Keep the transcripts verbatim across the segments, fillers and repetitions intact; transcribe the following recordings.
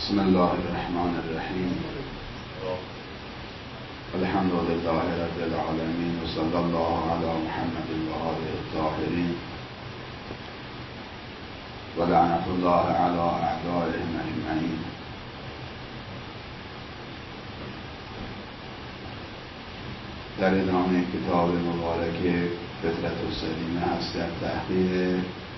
بسم الله الرحمن الرحیم. الحمد لله رب العالمین و صلی الله علی محمد و آله الطاهرین و لعنت الله علی اعدائهم اجمعین. در ادامه کتاب مبارک فطرت السلیمه هست در تحقیق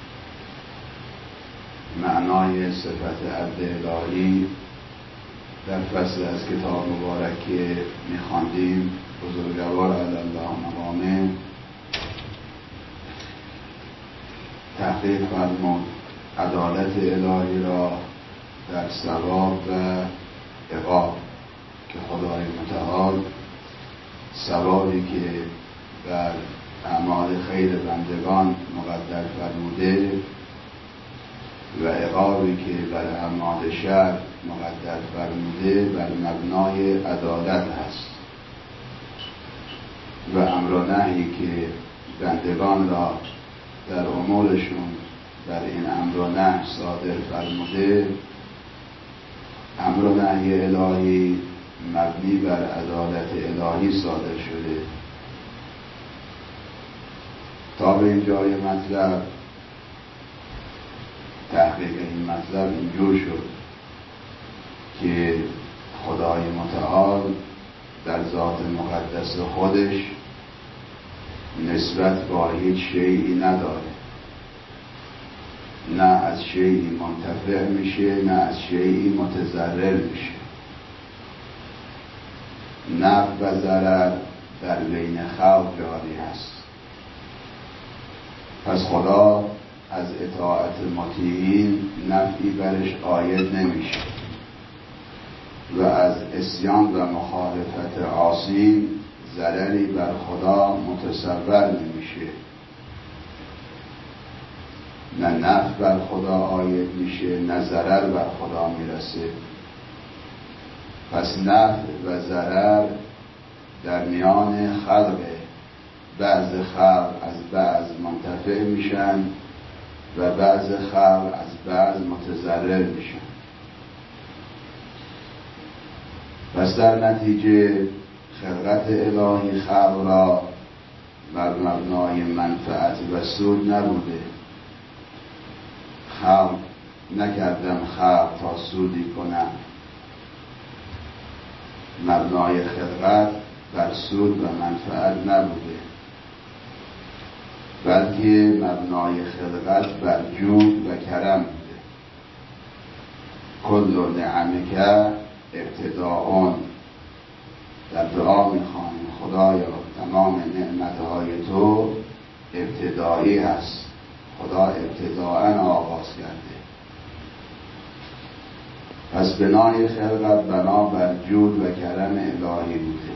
معنای صفت عبد الهی در فصل از کتاب مبارک که می‌خواندیم بزرگوار علی الله مقامه تحقیق فرمود عدالت الهی را در ثواب و عقاب که خدای متعال ثوابی که بر اعمال خیر بندگان مقدر فرموده و عقابی که بر اعمال شر مقدر فرموده بر مبنای عدالت هست و امر و نهی که بندگان را در امورشون بر این امر و نهی صادر فرموده امر و نهی الهی مبنی بر عدالت الهی صادر شده. تا به اینجای مطلب تحقیق این مطلب اینجور شد که خدای متعال در ذات مقدس خودش نسبت با هیچ شیئی نداره، نه از شیئی منتفع میشه نه از شیئی متضرر میشه. نفع و ضرر در بین خلق جاری هست. پس خدا از اطاعت مطیعین نفعی برش عاید نمیشه و از عصیان و مخالفت عاصین ضرری بر خدا متصور نمیشه. نه نفع بر خدا عاید میشه نه ضرر بر خدا میرسه. پس نفع و ضرر در میان خلقه، بعض خلق از بعض منتفع میشن و بعض خلق از بعض متضرر میشن. پس در نتیجه خلقت الهی خلق را بر مبنای منفعت و سود نبوده. خلق نکردم خلق تا سودی کنم. مبنای خلقت بر سود و منفعت نبوده، بلکه مبنای خلقت بر جود و کرم بوده. کل نعمک ابتداء. در دعا میخوانیم خدایا تمام نعمتهای تو ابتدایی هست. خدا ابتداءً آغاز کرده. پس بنای خلقت بنا بر جود و کرم الهی بوده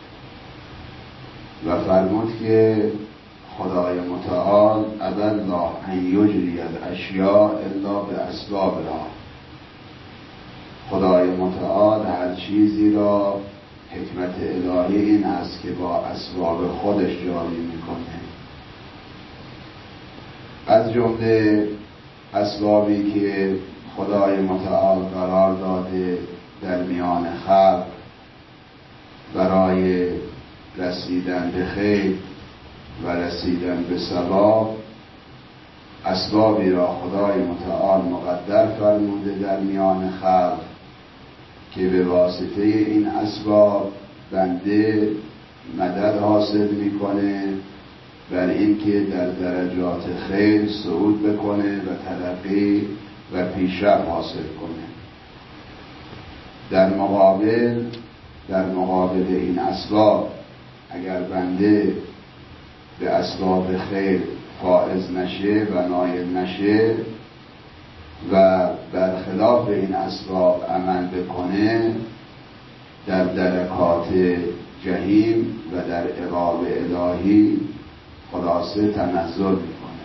و فرمود که خدای متعال ابى الله ان یجری الاشیاء الا باسبابها. خدای متعال هر چیزی را حکمت الهی این است که با اسباب خودش جاری میکنه. از جمله اسبابی که خدای متعال قرار داده در میان خلق برای رسیدن به خیر و رسیدن به ثواب، اسبابی را خدای متعال مقدر فرموده در میان خلق که به واسطه این اسباب بنده مدد حاصل میکنه بر این که در درجات خیر صعود بکنه و ترقی و پیشرفت حاصل کنه. در مقابل در مقابل این اسباب اگر بنده به اسباب خیر فائز نشه و نایل نشه و برخلاف این اسباب عمل بکنه در درکات جهیم و در عقاب الهی خلاصه تنزل میکنه.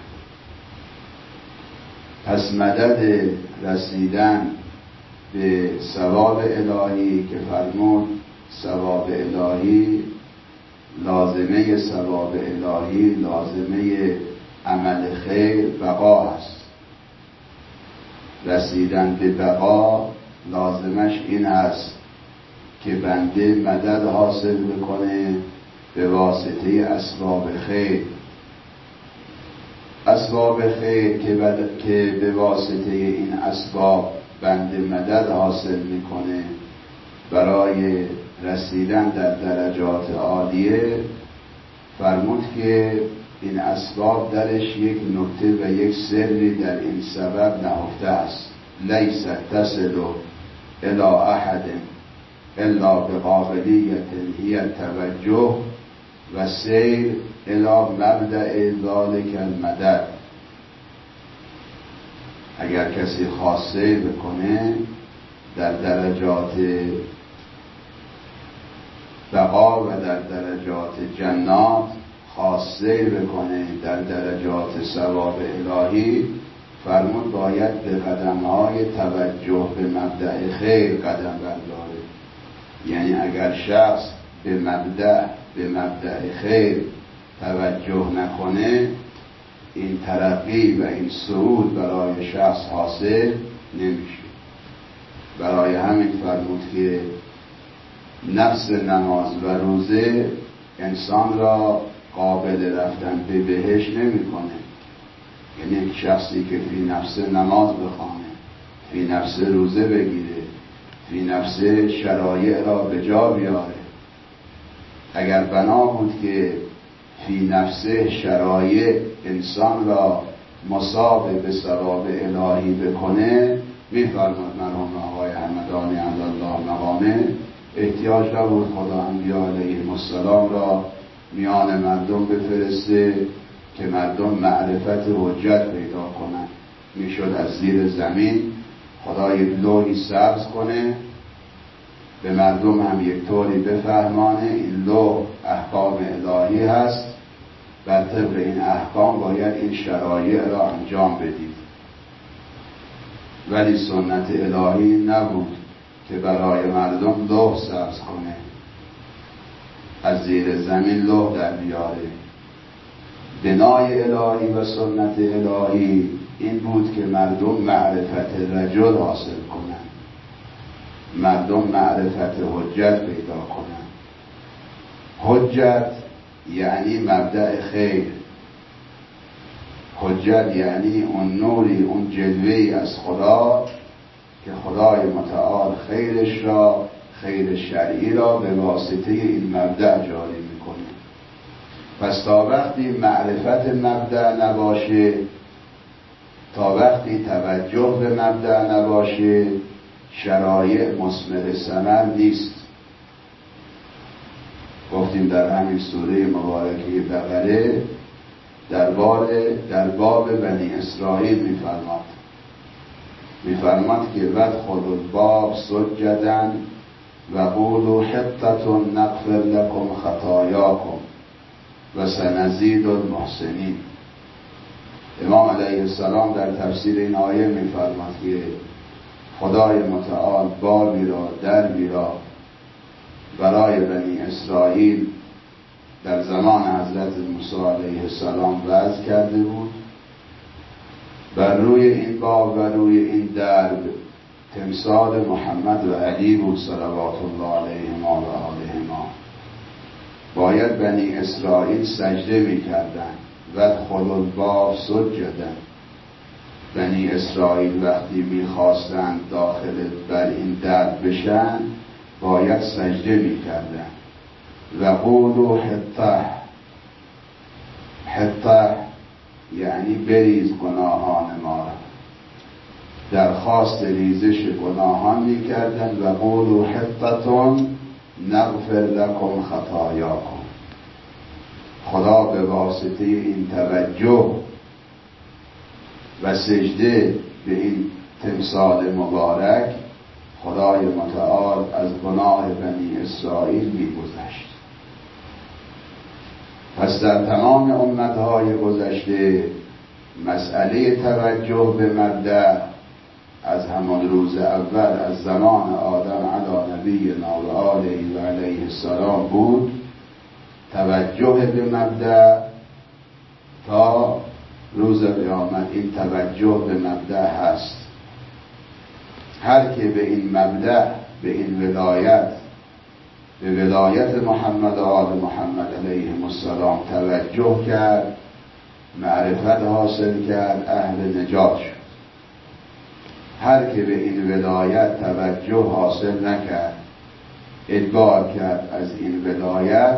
پس مدد رسیدن به ثواب الهی که فرمود ثواب الهی لازمه ثواب الهی لازمه عمل خیر بقا است. رسیدن به بقا لازمش این هست که بنده مدد حاصل بکنه به واسطه اسباب خیر. اسباب خیر که, بد... که به واسطه این اسباب بنده مدد حاصل میکنه برای رسیدن در درجات عالیه، فرمود که این اسباب درش یک نکته و یک سری در این سبب نهفته است. لیس تصل الی احد الا بقابلیت هی التوجه و سیر الی مبدأ ذلک المدد. اگر کسی خواست سیر بکنه در درجات بقا و در درجات جنات، خواست سیر بکنه در درجات ثواب الهی، فرمود باید به قدم‌های توجه به مبدأ خیر قدم برداره. یعنی اگر شخص به مبدأ به مبدأ خیر توجه نکنه، این ترقی و این صعود برای شخص حاصل نمیشه. برای همین فرمود که نفس نماز و روزه انسان را قابل رفتن به بهشت نمیکنه. یعنی یک شخصی که فی نفس نماز بخوانه، فی نفس روزه بگیره، فی نفس شرایع را به جا بیاره، اگر بنا بود که فی نفس شرایع انسان را مصاب به ثواب الهی بکنه، می‌فرماد مرحوم آقای همدانی علی الله مقامه، احتیاج نبود خدا انبیاء علیهم السلام را میان مردم بفرسته که مردم معرفت حجت پیدا کنند. میشد از زیر زمین خدا یک لوحی سبز کنه، به مردم هم یک طوری بفهمانه این لوح احکام الهی هست، بر طبق این احکام باید این شرایع را انجام بدید. ولی سنت الهی نبود که برای مردم لوح سبز کنه، از زیر زمین لوح در بیاره. بنای الهی و سنت الهی این بود که مردم معرفت رجل حاصل کنند، مردم معرفت حجت پیدا کنند. حجت یعنی مبدأ خیر، حجت یعنی اون نوری، اون جلوه‌ای از خدا که خدای متعال خیرش را، خیر شرعی را به واسطه این مبدأ جاری میکنه. پس تا وقتی معرفت مبدأ نباشه، تا وقتی توجه به مبدأ نباشه، شرایع مثمر ثمر نیست. گفتیم در همین سوره مبارکه بقره در باب در باب بنی اسرائیل میفرماد میفرماد که وادخلوا الباب سجدا و قولوا حطة نغفر لكم خطاياكم و سنزید المحسنین. امام علیه السلام در تفسیر این آیه میفرماد که خدای متعال بابی را، دربی را برای بنی اسرائیل در زمان حضرت موسی علیه السلام وضع کرده بود. بر روی این باب و روی این درب تمثال محمد و علی بود صلوات الله علیهما و آلهما. باید بنی اسرائیل سجده می‌کردند و ادخلوا الباب سجدا. بنی اسرائیل وقتی می‌خواستند داخل بر این درب بشن باید سجده می‌کردند. و قولوا حطة، حطة یعنی بریز گناهان ما را، درخواست ریزش گناهان می‌کردند. و قولوا حطة نغفر لكم خطاياكم. خدا به واسطه این توجه و سجده به این تمثال مبارک، خدای متعال از گناه بنی اسرائیل می‌گذشت. پس در تمام امتهای گذشته مسئله توجه به مبدأ از همان روز اول، از زمان آدم علی نبینا و آله و علیه السلام بود. توجه به مبدأ تا روز قیامت این توجه به مبدأ هست. هر که به این مبدأ، به این ولایت، به ولایت محمد و آل محمد علیهم السلام توجه کرد، معرفت حاصل کرد، اهل نجات شد. هر که به این ولایت توجه حاصل نکرد، ادبار کرد از این ولایت،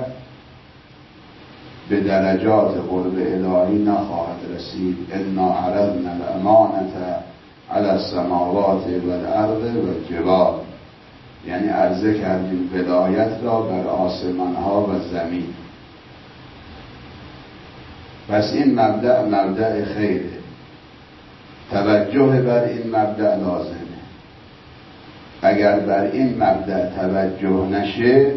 به درجات قرب الهی نخواهد رسید. انا عرضنا الامانة علی السماوات والارض والجبال، یعنی عرضه کردیم ولایت را بر آسمان ها و زمین. پس این مبدأ مبدأ خیره، توجه بر این مبدأ لازمه. اگر بر این مبدأ توجه نشه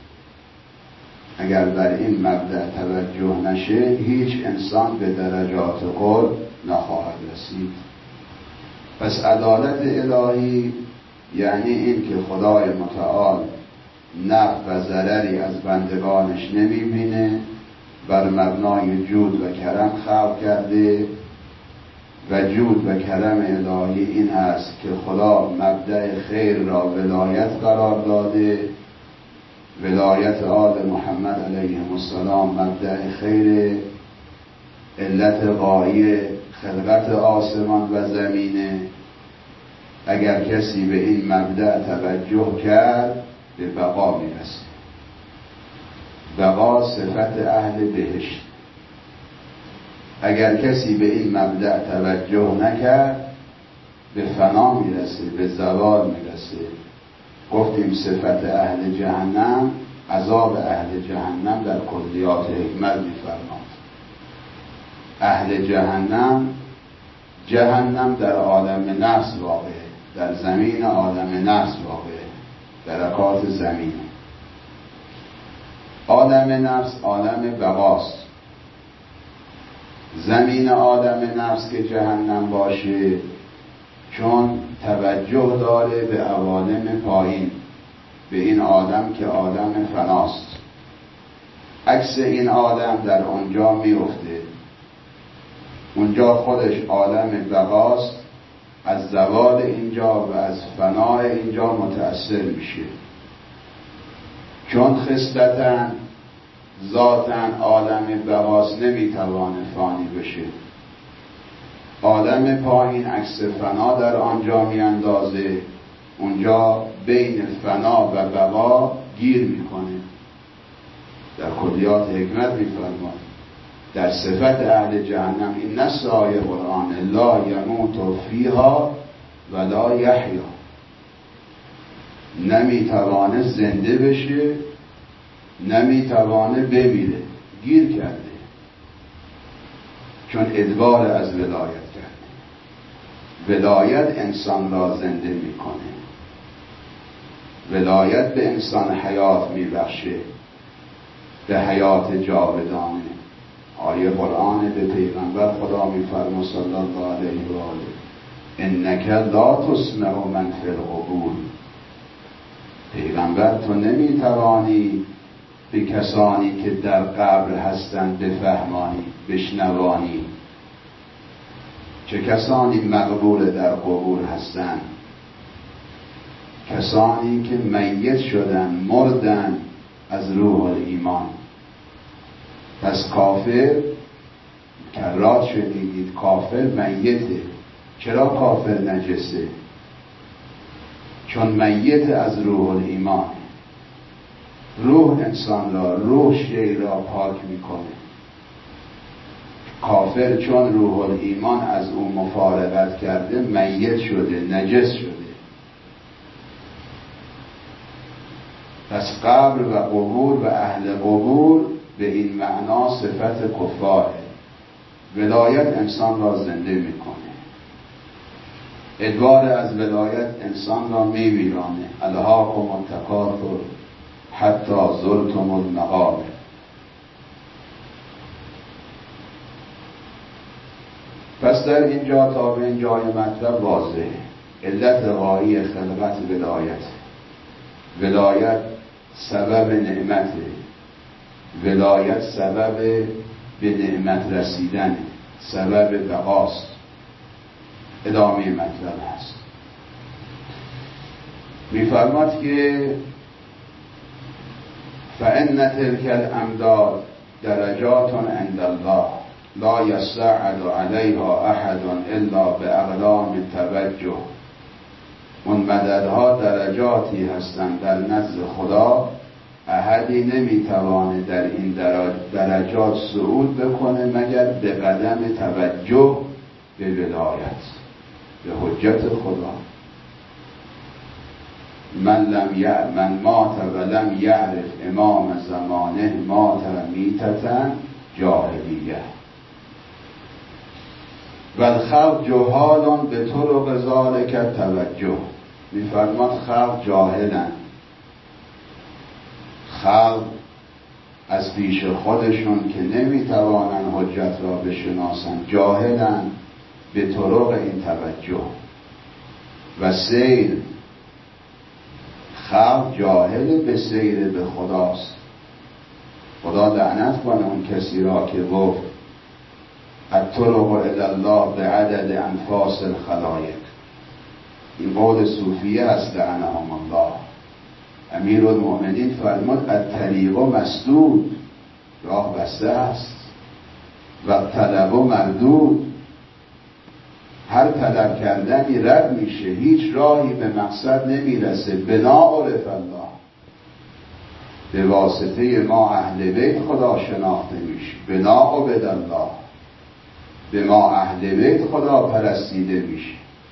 اگر بر این مبدأ توجه نشه هیچ انسان به درجات قرب نخواهد رسید. پس عدالت الهی یعنی این که خدای متعال نفع و ضرری از بندگانش نمیبینه، بر مبنای جود و کرم خلق کرده و جود و کرم الهی این است که خدا مبدأ خیر را ولایت قرار داده. ولایت آل محمد علیهم السلام مبدأ خیر، علت غایه خلقت آسمان و زمینه. اگر کسی به این مبدأ توجه کرد به بقا میرسه. بقا صفت اهل بهشت. اگر کسی به این مبدأ توجه نکرد به فنا میرسه، به زوال میرسه. گفتیم صفت اهل جهنم، عذاب اهل جهنم در کلیات حکمت میفرماد. اهل جهنم، جهنم در عالم نفس واقعه، در زمین عالم نفس واقعه، درکات زمین. عالم نفس عالم بقاست. زمین عالم نفس که جهنم باشه چون توجه داره به عوالم پایین، به این عالم که عالم فناست. عکس این عالم در اونجا میفته. اونجا خودش عالم بقاست، از زوال اینجا و از فناء اینجا متأثر میشه. چون خصلتاً ذاتاً عالم بقاست نمیتوانه فانی بشه. عالم پایین عکس فنا در آنجا میاندازه، اونجا بین فنا و بقا گیر میکنه. در کلیات حکمت میفرماد در صفت اهل جهنم این نص آیه قرآن لا یموت فیها ولا یحیا، نمیتوانه زنده بشه نمیتوانه بمیره، گیر کرده. چون ادبار از ولایت کرده. ولایت انسان را زنده میکنه. ولایت به انسان حیات میبخشه، به حیات جاودانه. آیه قرآن به پیغمبر خدا میفرما صلی الله علیه و آله انک لا تسمع من فی القبور. پیغمبر تو نمیتوانی به کسانی که در قبر هستند بفهمانی، بشنوانی. چه کسانی مقبول در قبور هستند؟ کسانی که میت شدن، مردن از روح الایمان. پس کافر، کرات شدیدید، کافر میته. چرا کافر نجسه؟ چون میت از روح الایمان. روح انسان را، روح شیء را پاک میکنه. کافر چون روح الایمان از او مفارقت کرده میت شده، نجس شده. پس قبر و قبور و اهل قبور به این معنا صفت کفاره. ولایت انسان را زنده میکنه. ادبار از ولایت انسان را میویرانه. الهاکم التکاثر حتی زرتم المقابر. پس در اینجا تا به این جای مطلب واضحه. علت غایی خلقت ولایت. ولایت سبب نعمته. ولایت سبب به نعمت رسیدن، سبب بقاست. ادامه مطلب هست. میفرماد که فإن تلك الأمداد درجات عند الله لا يصعد عليها أحد إلا بأقلام التوجه. اون مددها درجاتی هستند در نزد خدا، احدی نمیتوانه در این درجات صعود بکنه مگر به قدم توجه به ولایت، به حجت خدا. من لم ی... من مات ولم یعرف امام زمانه مات میتتن جاهلیه و الخلق جهالان به طرق ذالک توجه. میفرماد خلق جاهلن، خلق از پیش خودشون که نمیتوانن حجت را بشناسن جاهلن به طرق این توجه و سیر. خلق جاهل به سیر به خداست. خدا لعنت کنه اون کسی را که گفت الطرق الی الله به عدد انفاس الخلایق. این قول صوفیه است لعنهم الله. امیرالمؤمنین فرمود الطریق مسدود، راه بسته است، و طلب مردود، هر طلب کردنی رد میشه، هیچ راهی به مقصد نمیرسه. بنا عرف الله، به واسطه ما اهل بیت خدا شناخته میشه. بنا عبد الله، به ما اهل بیت خدا پرستیده میشه.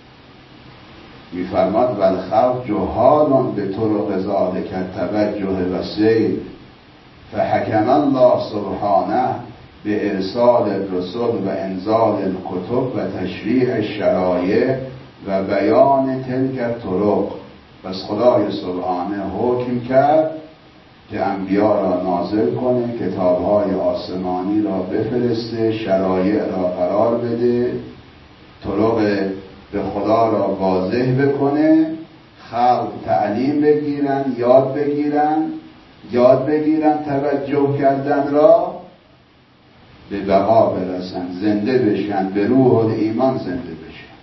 میفرماد والخلق جهالان به طرق ذالک توجه و سیر فحکم الله سبحانه به ارسال الرسل و انزال الکتب و تشریع الشرایع و بیان تلک الطرق. پس خدای سبحانه حکم کرد که انبیا را نازل کنه، کتابهای آسمانی را بفرسته، شرایع را قرار بده، طرق به خدا را واضح بکنه، خلق تعلیم بگیرن، یاد بگیرن، یاد بگیرن توجه کردن را، به بقا برسن، زنده بشن، به روح و ایمان زنده بشن.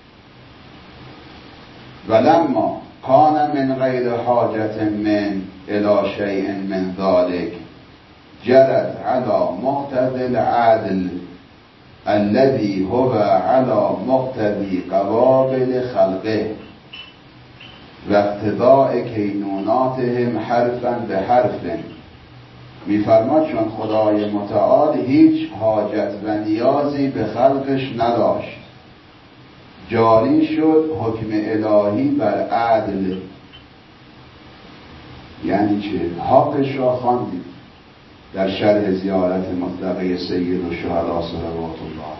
ولما کان من غیر حاجت من الی شیء من ذلک جرت علی مقتضی العدل الذي هو على مقتضی قوابل خلقه و اقتضاء کینوناتهم حرفا به حرف. میفرماد چون خدای متعال هیچ حاجت و نیازی به خلقش نداشت، جاری شد حکم الهی بر عدل. یعنی چه؟ حقش را خواندید در شرح زیارت مطلقه سید الشهدا صلوات الله.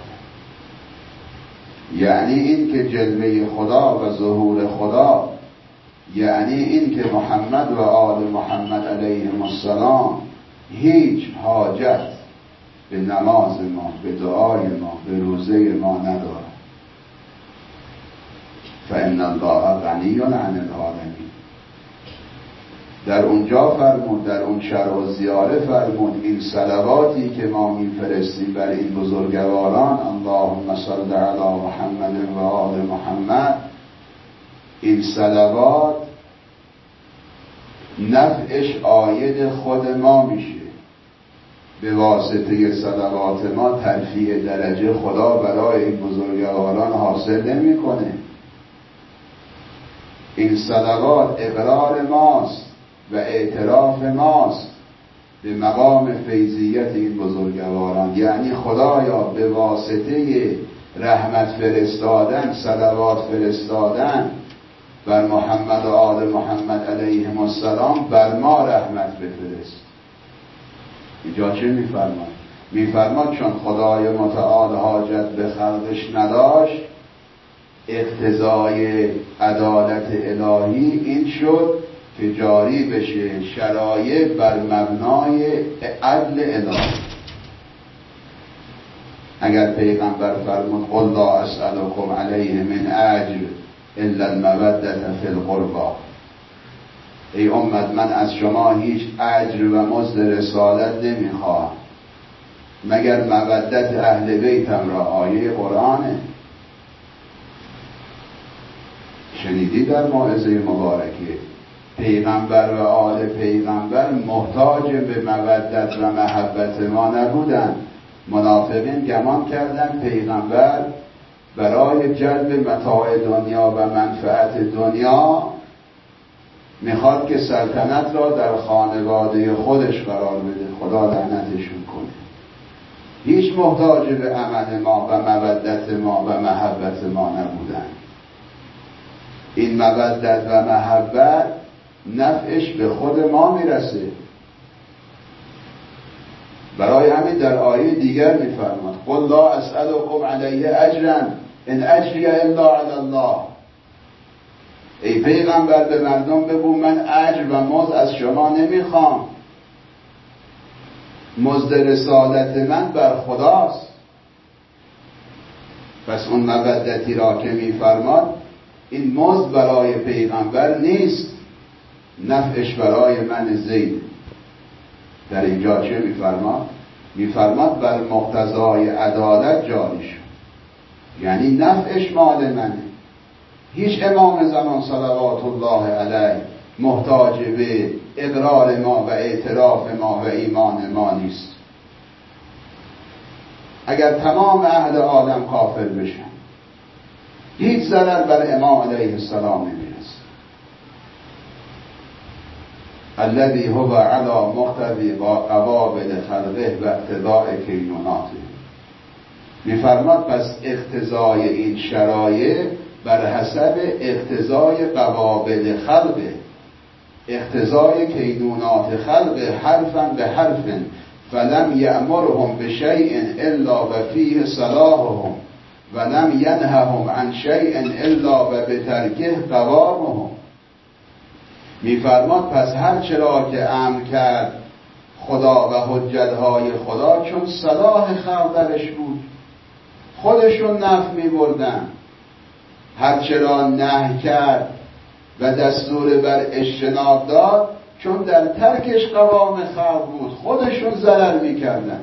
یعنی این که جلوه خدا و ظهور خدا، یعنی این که محمد و آل محمد علیهم السلام هیچ حاجت به نماز ما، به دعای ما، به روزه ما نداره. فإن الله غنی عن العالمین. در اونجا فرمود، در اون شرح و زیاره فرمود این صلواتی که ما میفرستیم بر این بزرگواران، اللهم صل علی محمد و آل محمد، این صلوات نفعش عاید خود ما میشه. به واسطه صلوات ما ترفیع درجه خدا برای این بزرگواران حاصل نمیکنه. این صلوات اقرار ماست و اعتراف ماست به مقام فیضیت این بزرگواران. یعنی خدایا به واسطه رحمت فرستادن، صلوات فرستادن بر محمد و آل محمد علیهم السلام، بر ما رحمت بفرست. اینجا چه میفرماد؟ میفرماد چون خدای متعال حاجت به خلقش نداشت، اقتضای عدالت الهی این شد که جاری بشه شرایع بر مبنای عدل الهی. اگر پیغمبر فرمود قل لا اسألكم علیه من اجر الا المودة فی القربى، ای امت من از شما هیچ اجر و مزد رسالت نمیخواهم مگر مودت اهل بیتم را. آیه قرآنه. شنیدی در موعظه مبارکه پیغمبر و آل پیغمبر محتاج به مودت و محبت ما نبودن. منافقین گمان کردن پیغمبر برای جلب متاع دنیا و منفعت دنیا میخواد که سلطنت را در خانواده خودش قرار بده. خدا لعنتشون کنه. هیچ محتاج به عمل ما و مودت ما و محبت ما نبودن. این مودت و محبت نفعش به خود ما میرسه. برای همین در آیه دیگر میفرماد قل لا اسألكم علیه اجرا ان اجری الا علی الله. ای پیغمبر به مردم بگو من اجر و مزد از شما نمیخوام. مزد رسالت من بر خداست. پس اون مودتی را که میفرماد این مزد برای پیغمبر نیست، نفعش برای من زید. در اینجا چه میفرماد؟ میفرماد بر مقتضای عدالت جاری شد، یعنی نفعش مال منه. هیچ امام زمان صلوات الله علیه محتاج به اقرار ما و اعتراف ما و ایمان ما نیست. اگر تمام اهل عالم کافر بشن هیچ ضرر بر امام علیه السلام نمیرسه. الذي هو على مقتضی قوابل خلقه و اقتضاء کینوناته. میفرماد پس اقتضای این شرایع بر حسب اقتضای قوابل خلقه، اقتضای کینونات خلقه، حرفا به حرف. فلم یأمرهم بشیء الا و فیه صلاحهم ولم ینههم عن شیء الا و بترکه قوامهم. میفرماد پس هر چرا که امر کرد خدا و حجتهای خدا چون صلاح خلق درش بود، خودشون نفع میبردن. هر چرا نهی کرد و دستور بر اجتناب داد چون در ترکش قوام خلق بود، خودشون ضرر میکردن.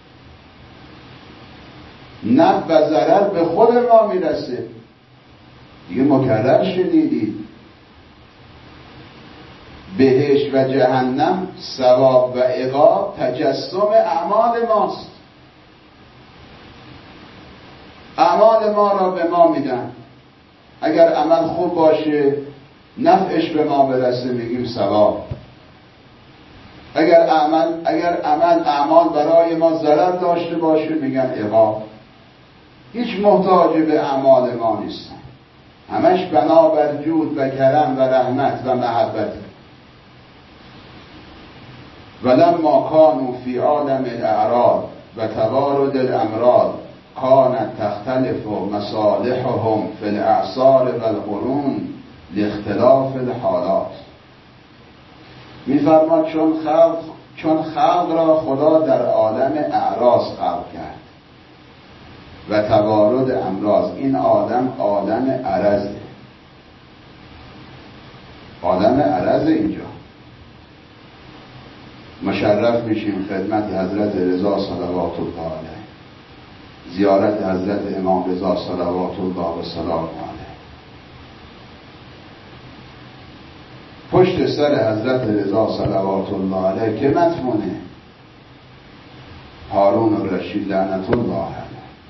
نفع و ضرر به خود ما میرسه. دیگه مکرر شنیدید بهشت و جهنم ثواب و عقاب تجسم اعمال ماست. اعمال ما را به ما میدن. اگر عمل خوب باشه نفعش به ما برسه میگیم ثواب. اگر عمل اگر عمل اعمال برای ما ضرر داشته باشه میگن عقاب. هیچ محتاج به اعمال ما نیستن. همش بنابر جود و کرم و رحمت و محبت. ولما كانوا في عالم الاعراض و توارد الامراض كانت تختلف مصالحهم في الاعصار و القرون لاختلاف الحالات. میفرماد چون خلق چون خلق را خدا در عالم اعراض خلق کرد و توارد امراض. این عالم عالم عرضه، عالم عرض. اینجا مشرف میشیم خدمت حضرت رضا صلوات الله علیه، زیارت حضرت امام رضا صلوات الله و سلام علیه. پشت سر حضرت رضا صلوات الله علیه که مدفونه هارون الرشید لعنت الله علیه.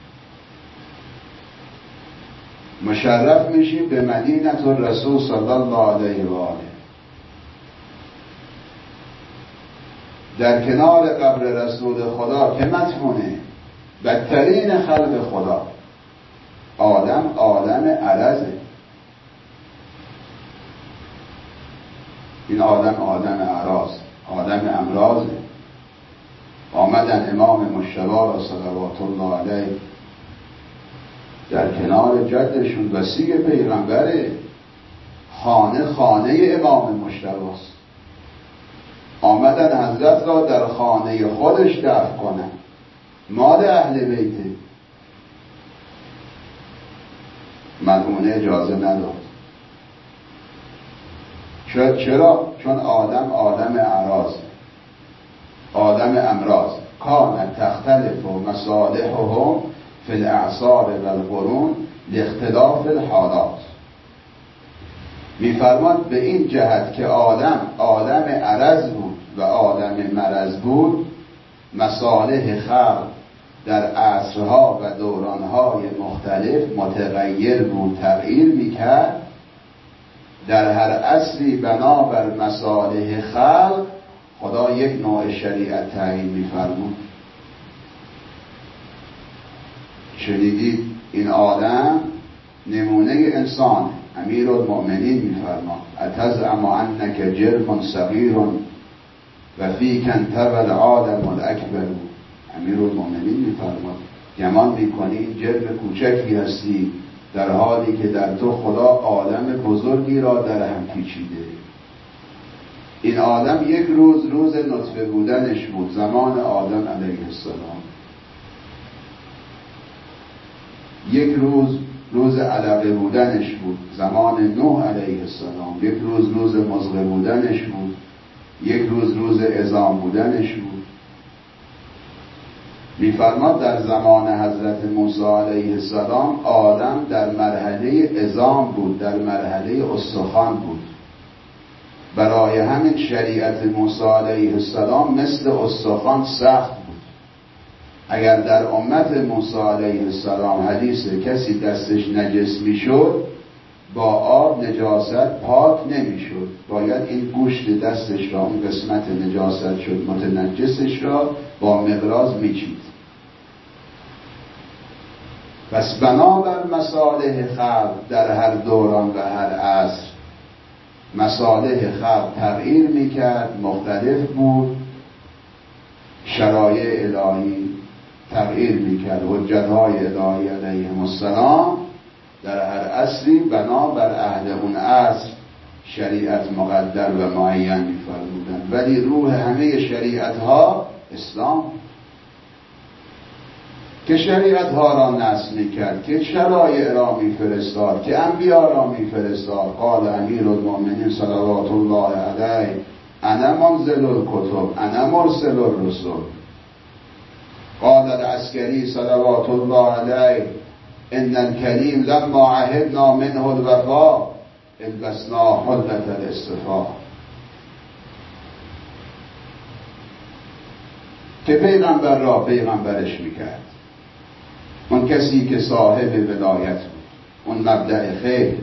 مشرف میشیم به مدینه الرسول صلی الله علیه و آله، در کنار قبر رسول خدا که مدفونه بدترین خلق خدا. آدم عالم عرضه. این آدم آدم اعراض، آدم امراضه. آمدن امام مجتبی را صلوات الله علیه در کنار جدشون وصی پیغمبره، خانه خانه امام مجتبی است. آمدن حضرت را در خانه خودش دفن کنن، مال اهل بیته. ملعونه اجازه نداد. چرا؟ چون آدم آدم اعراض، آدم امراض. کانت تختلف مصالحهم فی الاعصار و القرون لاختلاف الحالات. میفرماد به این جهت که عالم عالم عرض بود و عالم مرض بود، مصالح خلق در عصرها و دورانهای مختلف متغیر بود، تغییر میکرد. در هر عصری بنابر مصالح خلق خدا یک نوع شریعت تعیین میفرمود. شنیدید این آدم نمونه انسان. امیرالمؤمنین میفرماد اتزعم انک جرم صغیر و فیک انتبه العالم الاکبر. امیرالمؤمنین میفرماد گمان میکنی این جرم کوچکی هستی، در حالی که در تو خدا عالم بزرگی را در هم پیچیده. این آدم یک روز روز نطفه بودنش بود، زمان آدم علیه السلام. یک روز روز علقه بودنش بود، زمان نوح علیه السلام. یک روز روز مضغه بودنش بود، یک روز روز عظام بودنش بود. می‌فرماد در زمان حضرت موسی علیه السلام آدم در مرحله عظام بود، در مرحله استخوان بود. برای همین شریعت موسی علیه السلام مثل استخوان سخت بود. اگر در امت موسی علیه السلام حدیث کسی دستش نجس میشد، با آب نجاست پاک نمیشد، باید این گوشت دستش را، اون قسمت نجاست شد متنجسش را با مقراض میچید. پس بنابر مصالح خلق در هر دوران و هر عصر مصالح خلق تغییر میکرد، مختلف بود. شرایع الهی تغییر میکرد، حجتهای الهی علیهم السلام در هر عصری بنابر اهل اون عصر شریعت مقدر و معین میفرمودند. ولی روح همه شریعت ها اسلام که شریعت ها را نصب میکرد، که شرایع را میفرستاد، که انبیا را میفرستاد. قال امیرالمؤمنین صلوات الله علیه انا منزل الکتب انا مرسل الرسل. قال العسکری صلوات الله علیه ان الکریم لما عهدنا منه الوفا البسنا حلة الاصطفاء. که پیغمبر را پیغمبرش میکرد، اون کسی که صاحب ولایت بود، اون مبدأ خیر.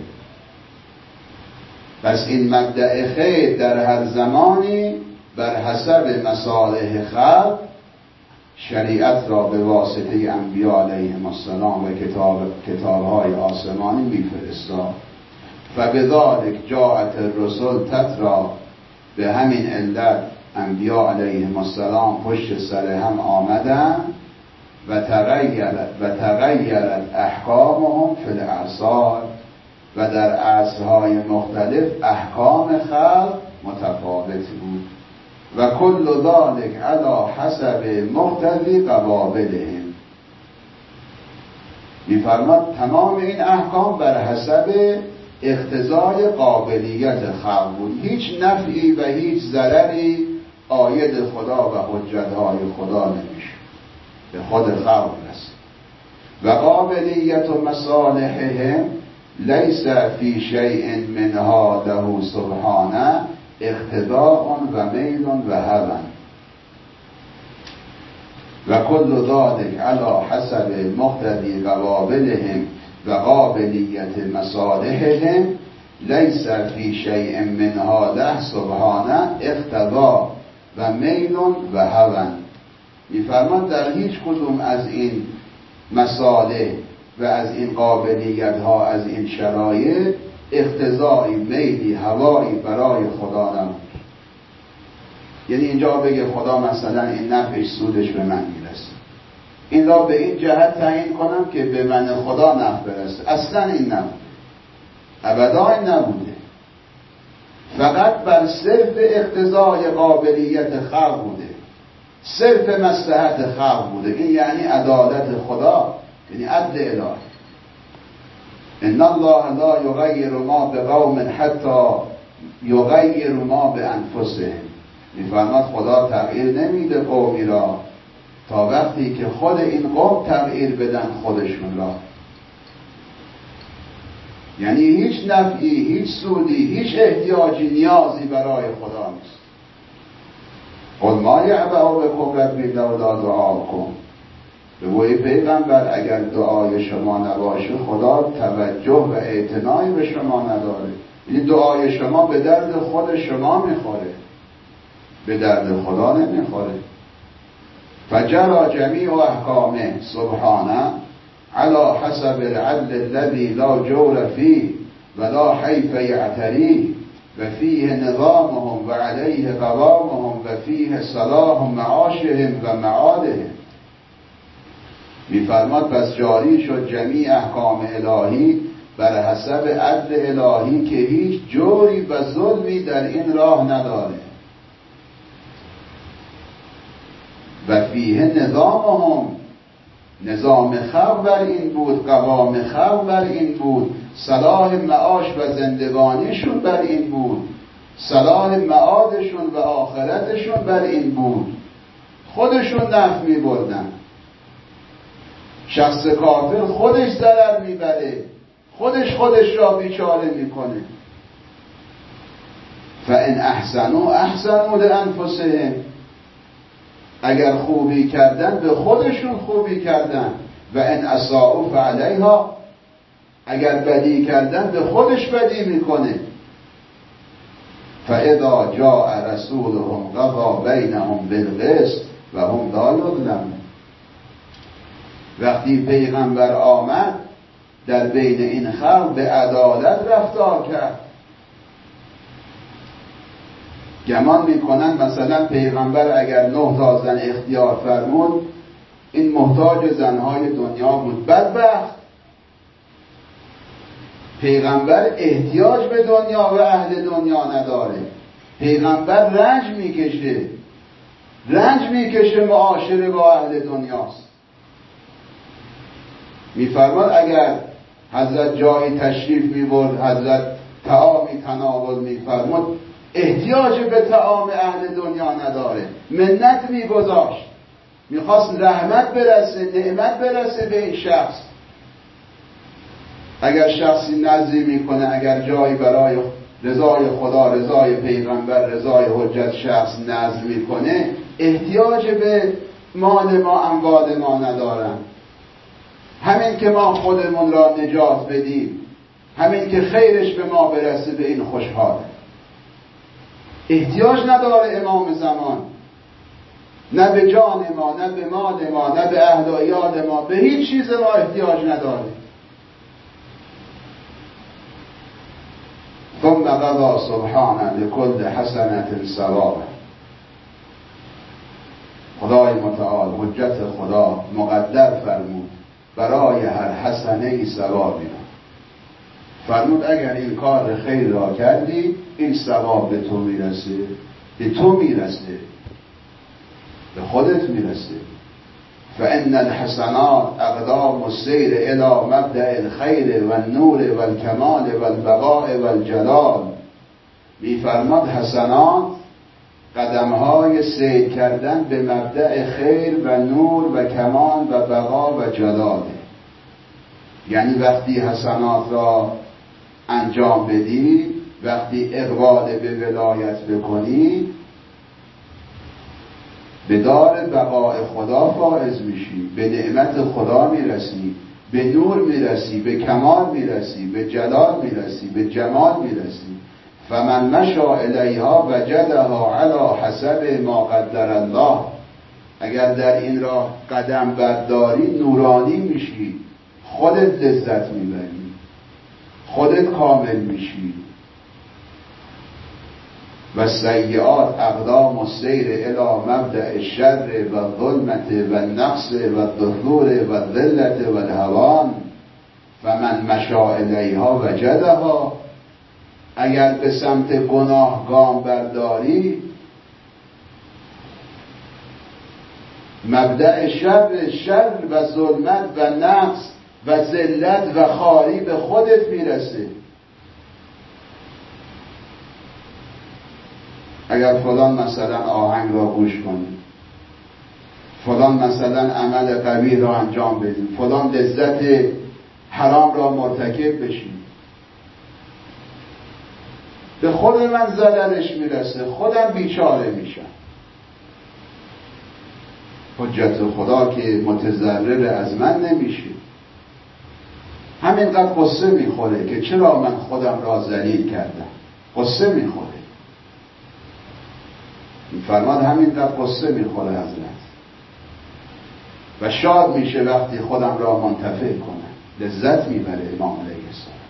پس این مبدأ خیر در هر زمانی بر حسب مصالح خلق شریعت را به واسطه انبیا علیهم السلام و کتاب کتاب‌های آسمانی میفرستاد. فبذلک جاءت الرسل تترا، به همین علت انبیا علیهم السلام پشت سر هم آمدن. و تغیرت و تغیرت احکامهم فی الاعصار، و در عصرهای مختلف احکام خلق متفاوت بود. و کل ذلک علی حسب مقتضی قوابلهم. می‌فرماد تمام این احکام بر حسب اقتضای قابلیت خلق بود. هیچ نفعی و هیچ ضرری عاید خدا و حجتهای خدا نمیشه، به خود خلق رسید. و قابلیت و مصالحهم لیس فی شیء منها له سبحانه اقتداء و میل و هوى. و کل ذلک علی حسب مقتضی قوابلهم و قابلیت مصالحهم لیس فی شیء منها له سبحانه اقتداء و میل و هوى. می‌فرماد در هیچ کدوم از این مصالح و از این قابلیت ها، از این شرایط اقتضایی، میلی، هوایی برای خدا نبود. یعنی اینجا بگه خدا مثلا این نفعش سودش به من میرسه، این را به این جهت تعیین کنم که به من خدا نفع برسه. اصلا این نبوده، ابدا این نبوده. فقط بر صرف اقتضای قابلیت خلق بوده، صرف مصلحت خلق بوده. این یعنی عدالت خدا، یعنی عدل الهی. ان الله لا یغیر ما بقوم حتی یغیر ما بانفسهم. میفرماد خدا تغییر نمیده قومی را تا وقتی که خود این قوم تغییر بدن خودشون را. یعنی هیچ نفعی، هیچ سودی، هیچ احتیاجی، نیازی برای خدا نیست. قل ما یعبأ بکم ربی لولا دعاءکم، به وی پیغمبر اگر دعای شما نباشه خدا توجه و اعتنایی به شما نداره. این دعای شما به درد خود شما میخوره، به درد خدا نمیخوره. فجرى جمیع احکامه سبحانه على حسب العدل الذي لا جور فيه ولا حيف يعتريه وفيه نظامهم وعليه قوامهم وفيه صلاح معاشهم و معادهم. میفرماد پس جاری شد جمیع احکام الهی بر حسب عدل الهی که هیچ جوری و ظلمی در این راه نداره. و فیه نظامهم، نظام خلق بر این بود، قوام خلق بر این بود، صلاح معاش و زندگانیشون بر این بود، صلاح معادشون و آخرتشون بر این بود. خودشون نفع می بردن. شخص کافر خودش ضرر میبره، خودش خودش را بیچاره میکنه. فان احسنوا احسنوا لانفسهم، اگر خوبی کردن به خودشون خوبی کردن. و ان اساءوا فعلیها، اگر بدی کردن به خودش بدی میکنه. فاذا جاء رسولهم قضى بینهم بالقسط و هم لا یظلمون، وقتی پیغمبر آمد در بین این خلق به عدالت رفتار کرد. گمان میکنن مثلا پیغمبر اگر نه تا زن اختیار فرمود این محتاج زنهای دنیا بود. بدبخت، پیغمبر احتیاج به دنیا و اهل دنیا نداره. پیغمبر رنج میکشه، رنج میکشه معاشره با اهل دنیاست. میفرماد اگر حضرت جایی تشریف میبرد، حضرت طعامی تناول میفرماد، احتیاج به طعام اهل دنیا نداره، منت میگذاشت، میخواست رحمت برسه، نعمت برسه به این شخص. اگر شخصی نذری میکنه، اگر جایی برای رضای خدا، رضای پیغمبر، رضای حجت شخص نذر میکنه، احتیاج به مال ما، اموال ما ندارن. همین که ما خودمون را نجات بدیم، همین که خیرش به ما برسه، به این خوشحاله. احتیاج نداره امام زمان، نه به جان ما، نه به مال ما، نه به اهل و عیال ما، به هیچ چیز ما احتیاج نداره. ثم قضى سبحانه لكل حسنة ثوابا. خدای متعال، حجت خدا مقدر فرمود برای هر حسنه ثوابی را. فرمود اگر این کار خیر را کردی، این ثواب به تو میرسه، به تو میرسه، به خودت میرسه. فإن الحسنات أقدام السير إلى مبدأ الخير والنور والكمال والبقاء والجلال. میفرماد حسنات قدمهای سیر کردن به مبدأ خیر و نور و کمال و بقا و جلاله. یعنی وقتی حسنات را انجام بدی، وقتی اقبال به ولایت بکنی، به دار بقای خدا فائز میشی، به نعمت خدا میرسی، به نور میرسی، به کمال میرسی، به جلال میرسی، به جمال میرسی. فمن مشا الیها وجدها علی حسب ما قدر الله. اگر در این راه قدم برداری، نورانی میشی، خودت لذت میبری، خودت کامل میشی. و سیئات اقدام السیر الی مبدأ الشر و الظلمت و النقص و الدثور و الذلت و الهوان. فمن مشا الیها وجدها. اگر به سمت گناه گام برداری، مبدأ شر، شر و ظلمت و نقص و ذلت و خواری به خودت میرسه. اگر فلان مثلا آهنگ را گوش کنی، فلان مثلا عمل قبیح را انجام بدی، فلان لذت حرام را مرتکب بشی، به خود من ضررش میرسه، خودم بیچاره میشم. حجت خدا که متضرر از من نمیشه، همینقدر قصه میخوره که چرا من خودم را ذلیل کردم، قصه میخوره. میفرماد همینقدر قصه میخوره حضرت و شاد میشه وقتی خودم را منتفع کنم، لذت میبره امام علیه السلام.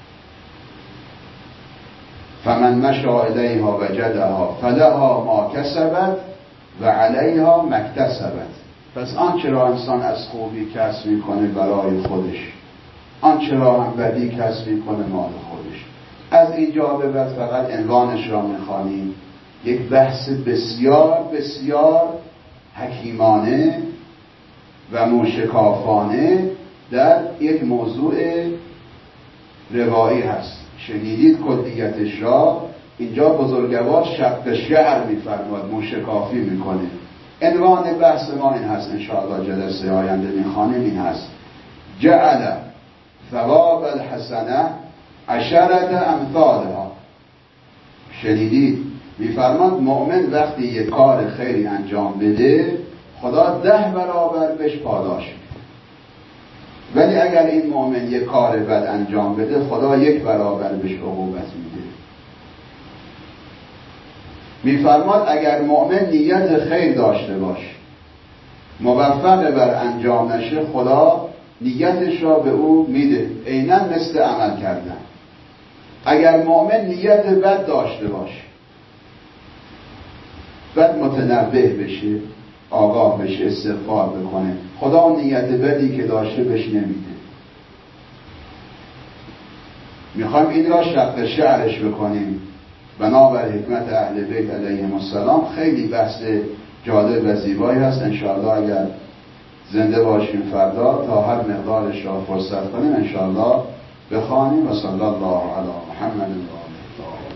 فمن مشا الیها وجدها فلها ما کسبت و علیها ما اکتسبت. پس آنچه را انسان از خوبی کسب میکنه برای خودش، آنچه را هم بدی کسب میکنه مال خودش. از اینجا به بعد فقط عنوانش را میخوانیم، یک بحث بسیار بسیار حکیمانه و موشکافانه در یک موضوع روایی هست. شنیدید کلیتش را؟ اینجا بزرگوار شق شعر میفرماد، موشکافی میکنه. عنوان بحث ما این هست، انشاءالله جلسه آینده میخوانیم، این هست: جعل ثواب الحسنه عشرة امثالها. شنیدید؟ میفرماد مؤمن وقتی یک کار خیری انجام بده خدا ده برابر بهش پاداش میده، ولی اگر این مؤمن یک کار بد انجام بده خدا یک برابر بهش عقوبت میده. میفرماد اگر مؤمن نیت خیر داشته باش موفق بر انجام نشه خدا نیتش را به او میده، عیناً مثل عمل کردن. اگر مؤمن نیت بد داشته باش، بد متنبه بشه، آگاه بشه، استغفار بکنه، خدا اون نیت بدی که داشته بهش نمیده. میخوایم این را شق شعرش بکنیم بنابر حکمت اهل بیت علیهم السلام. خیلی بحث جالب و زیبایی هست. انشاءالله اگر زنده باشیم فردا تا هر مقدارش را فرصت کنیم انشاءالله بخوانیم. و صلی الله علی محمد و آله.